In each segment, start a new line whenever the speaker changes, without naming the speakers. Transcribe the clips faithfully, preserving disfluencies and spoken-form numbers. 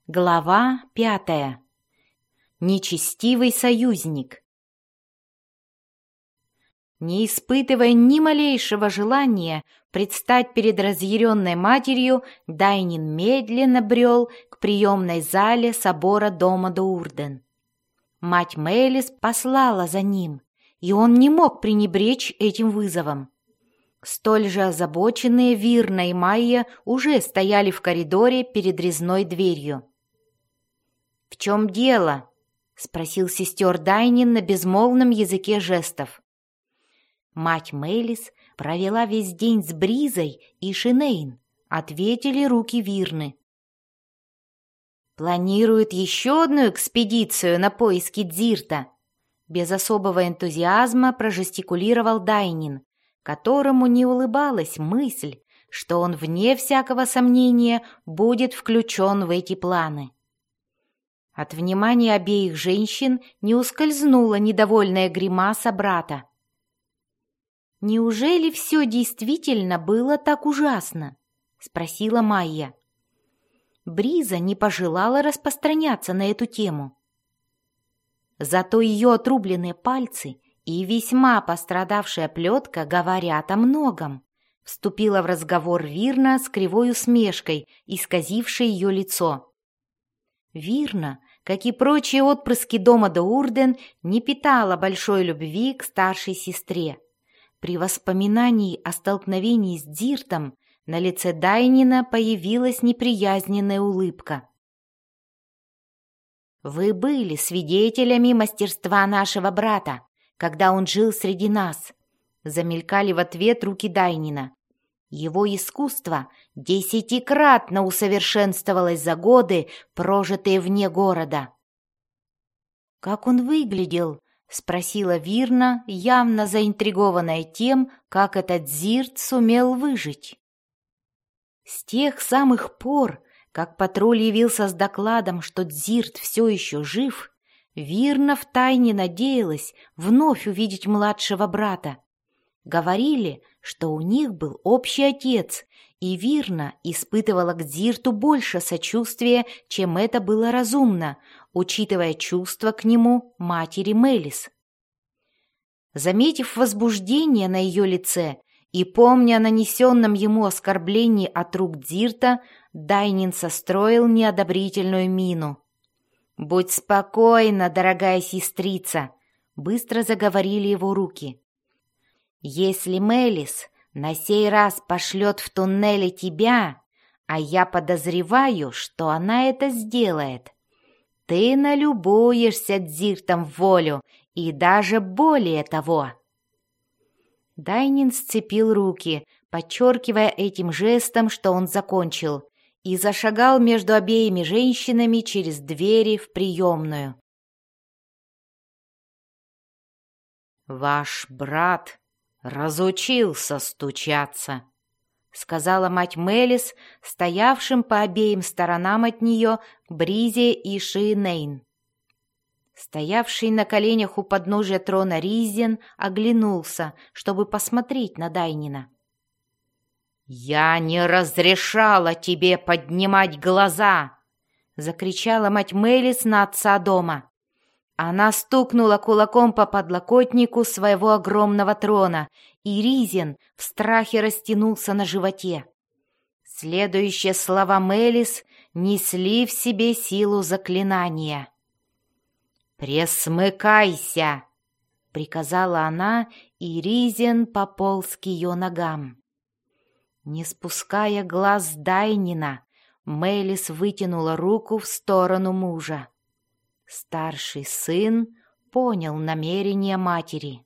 Глава пятая. Нечестивый союзник. Не испытывая ни малейшего желания предстать перед разъяренной матерью, Дайнин медленно брел к приемной зале собора дома Доурден. Мать Мэлис послала за ним, и он не мог пренебречь этим вызовом. Столь же озабоченные Вирна и Майя уже стояли в коридоре перед резной дверью. «В чем дело?» — спросил сестер Дайнин на безмолвном языке жестов. Мать Мэлис провела весь день с Бризой и Шинейн, ответили руки Вирны. «Планирует еще одну экспедицию на поиски Дзирта», — без особого энтузиазма прожестикулировал Дайнин, которому не улыбалась мысль, что он, вне всякого сомнения, будет включен в эти планы. От внимания обеих женщин не ускользнула недовольная гримаса брата. «Неужели все действительно было так ужасно?» — спросила Майя. Бриза не пожелала распространяться на эту тему. Зато ее отрубленные пальцы и весьма пострадавшая плетка говорят о многом. Вступила в разговор Вирна с кривой усмешкой, исказившей ее лицо. Вирна, как и прочие отпрыски дома Доурден, не питала большой любви к старшей сестре. При воспоминании о столкновении с Дзиртом на лице Дайнина появилась неприязненная улыбка. «Вы были свидетелями мастерства нашего брата, когда он жил среди нас», — замелькали в ответ руки Дайнина. «Его искусство десятикратно усовершенствовалось за годы, прожитые вне города». «Как он выглядел?» — спросила Вирна, явно заинтригованная тем, как этот Дзирт сумел выжить. С тех самых пор, как патруль явился с докладом, что Дзирт все еще жив, Вирна втайне надеялась вновь увидеть младшего брата. Говорили, что у них был общий отец, и Вирна испытывала к Дзирту больше сочувствия, чем это было разумно, учитывая чувства к нему матери Мэлис. Заметив возбуждение на ее лице и помня о нанесенном ему оскорблении от рук Дзирта, Дайнин состроил неодобрительную мину. «Будь спокойна, дорогая сестрица», — быстро заговорили его руки. «Если Мэлис на сей раз пошлет в туннеле тебя, а я подозреваю, что она это сделает, ты налюбуешься Дзиртом в волю и даже более того». Дайнин сцепил руки, подчеркивая этим жестом, что он закончил, и зашагал между обеими женщинами через двери в приемную. «Ваш брат разучился стучаться», — сказала мать Мэлис, стоявшим по обеим сторонам от нее Бризе и Шинейн. Стоявший на коленях у подножия трона Ризен оглянулся, чтобы посмотреть на Дайнина. «Я не разрешала тебе поднимать глаза!» — закричала мать Мэлис на отца дома. Она стукнула кулаком по подлокотнику своего огромного трона, и Ризен в страхе растянулся на животе. Следующие слова Мэлис несли в себе силу заклинания. «Пресмыкайся!» — приказала она, и Ризен пополз к ее ногам. Не спуская глаз с Дайнина, Мэлис вытянула руку в сторону мужа. Старший сын понял намерение матери.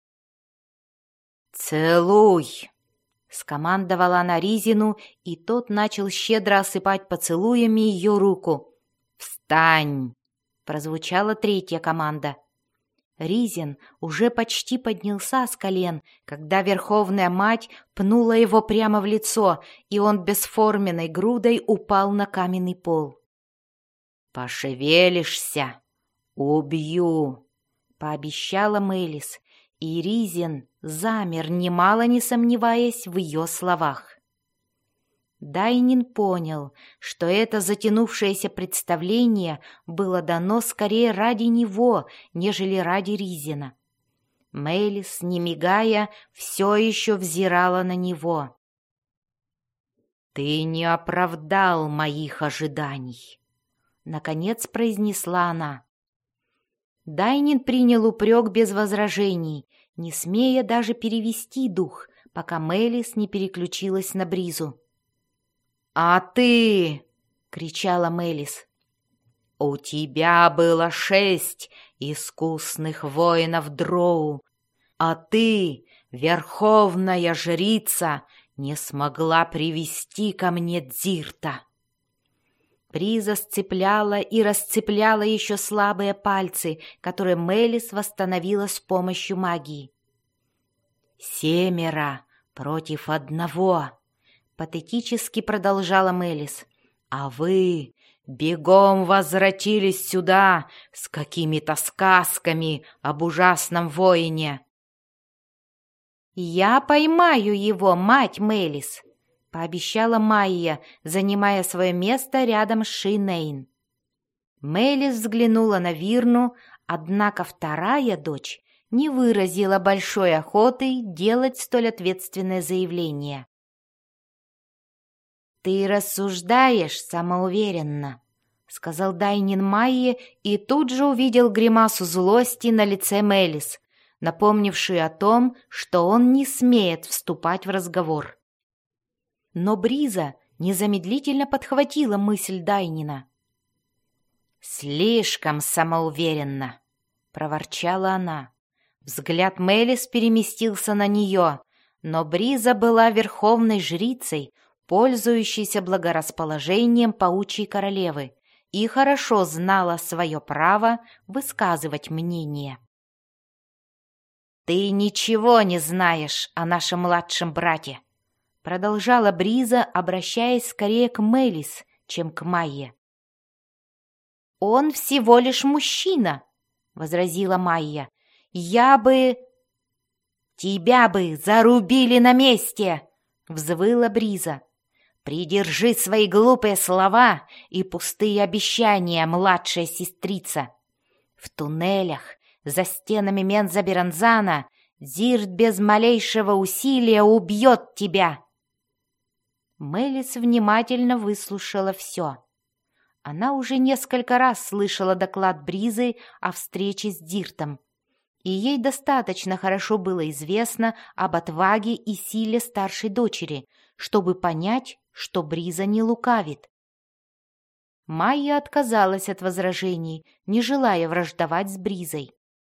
«Целуй!» — скомандовала она Ризину, и тот начал щедро осыпать поцелуями ее руку. «Встань!» — прозвучала третья команда. Ризен уже почти поднялся с колен, когда Верховная Мать пнула его прямо в лицо, и он бесформенной грудой упал на каменный пол. «Пошевелишься — убью!» — пообещала Мэлис, и Ризен замер, немало не сомневаясь в ее словах. Дайнин понял, что это затянувшееся представление было дано скорее ради него, нежели ради Ризина. Мелис, не мигая, все еще взирала на него. «Ты не оправдал моих ожиданий», — наконец произнесла она. Дайнин принял упрек без возражений, не смея даже перевести дух, пока Мелис не переключилась на Бризу. «А ты!» — кричала Мелис. «У тебя было шесть искусных воинов Дроу, а ты, верховная жрица, не смогла привести ко мне Дзирта». Бриза сцепляла и расцепляла еще слабые пальцы, которые Мелис восстановила с помощью магии. «Семеро против одного», — патетически продолжала Мелис. «А вы бегом возвратились сюда с какими-то сказками об ужасном воине». «Я поймаю его, мать Мелис», — пообещала Майя, занимая свое место рядом с Шинейн. Мелис взглянула на Вирну, однако вторая дочь не выразила большой охоты делать столь ответственное заявление. «Ты рассуждаешь самоуверенно», — сказал Дайнин Майе и тут же увидел гримасу злости на лице Мелис, напомнившую о том, что он не смеет вступать в разговор. Но Бриза незамедлительно подхватила мысль Дайнина. «Слишком самоуверенно», — проворчала она. Взгляд Мелис переместился на нее, но Бриза была верховной жрицей, пользующейся благорасположением паучьей королевы, и хорошо знала свое право высказывать мнение. «Ты ничего не знаешь о нашем младшем брате», — продолжала Бриза, обращаясь скорее к Мелис, чем к Майе. «Он всего лишь мужчина», — возразила Майя. «Я бы...» «Тебя бы зарубили на месте!» — взвыла Бриза. «Придержи свои глупые слова и пустые обещания, младшая сестрица. В туннелях, за стенами Менза-Беранзана, Дзирт без малейшего усилия убьет тебя!» Мелис внимательно выслушала все. Она уже несколько раз слышала доклад Бризы о встрече с Дзиртом, и ей достаточно хорошо было известно об отваге и силе старшей дочери, чтобы понять, что Бриза не лукавит. Майя отказалась от возражений, не желая враждовать с Бризой.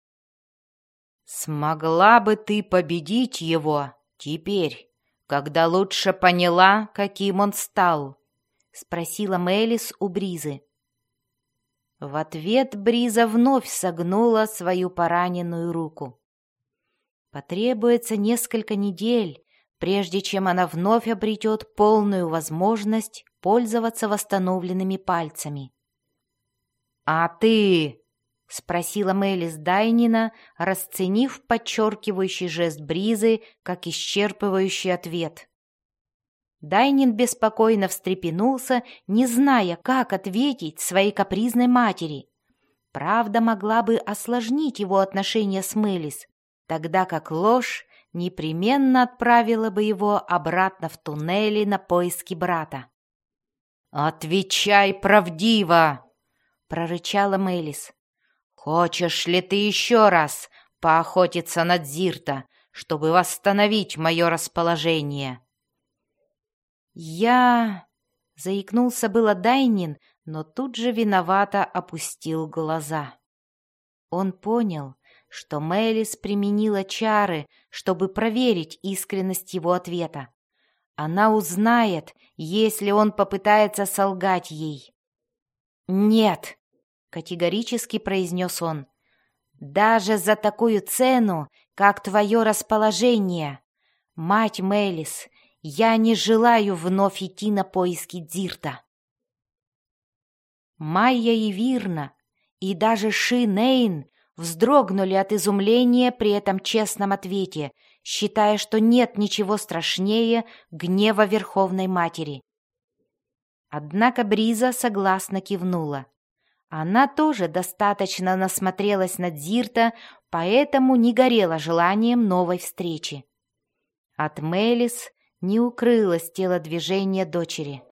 «Смогла бы ты победить его теперь, когда лучше поняла, каким он стал?» — спросила Мелис у Бризы. В ответ Бриза вновь согнула свою пораненную руку. Потребуется несколько недель, прежде чем она вновь обретет полную возможность пользоваться восстановленными пальцами. «А ты?» — спросила Мелис Дайнина, расценив подчеркивающий жест Бризы как исчерпывающий ответ. Дайнин беспокойно встрепенулся, не зная, как ответить своей капризной матери. Правда могла бы осложнить его отношения с Мелис, тогда как ложь непременно отправила бы его обратно в туннели на поиски брата. «Отвечай правдиво!» — прорычала Мелис. «Хочешь ли ты еще раз поохотиться на Дзирта, чтобы восстановить мое расположение?» «Я...» — заикнулся было Дайнин, но тут же виновато опустил глаза. Он понял, что Мелис применила чары, чтобы проверить искренность его ответа. Она узнает, если он попытается солгать ей. «Нет», — категорически произнес он, — «даже за такую цену, как твое расположение. Мать Мелис, я не желаю вновь идти на поиски Дзирта». Майя и Вирна, и даже Шинейн вздрогнули от изумления при этом честном ответе, считая, что нет ничего страшнее гнева Верховной Матери. Однако Бриза согласно кивнула. Она тоже достаточно насмотрелась на Дзирта, поэтому не горела желанием новой встречи. От Мелис не укрылось телодвижение дочери.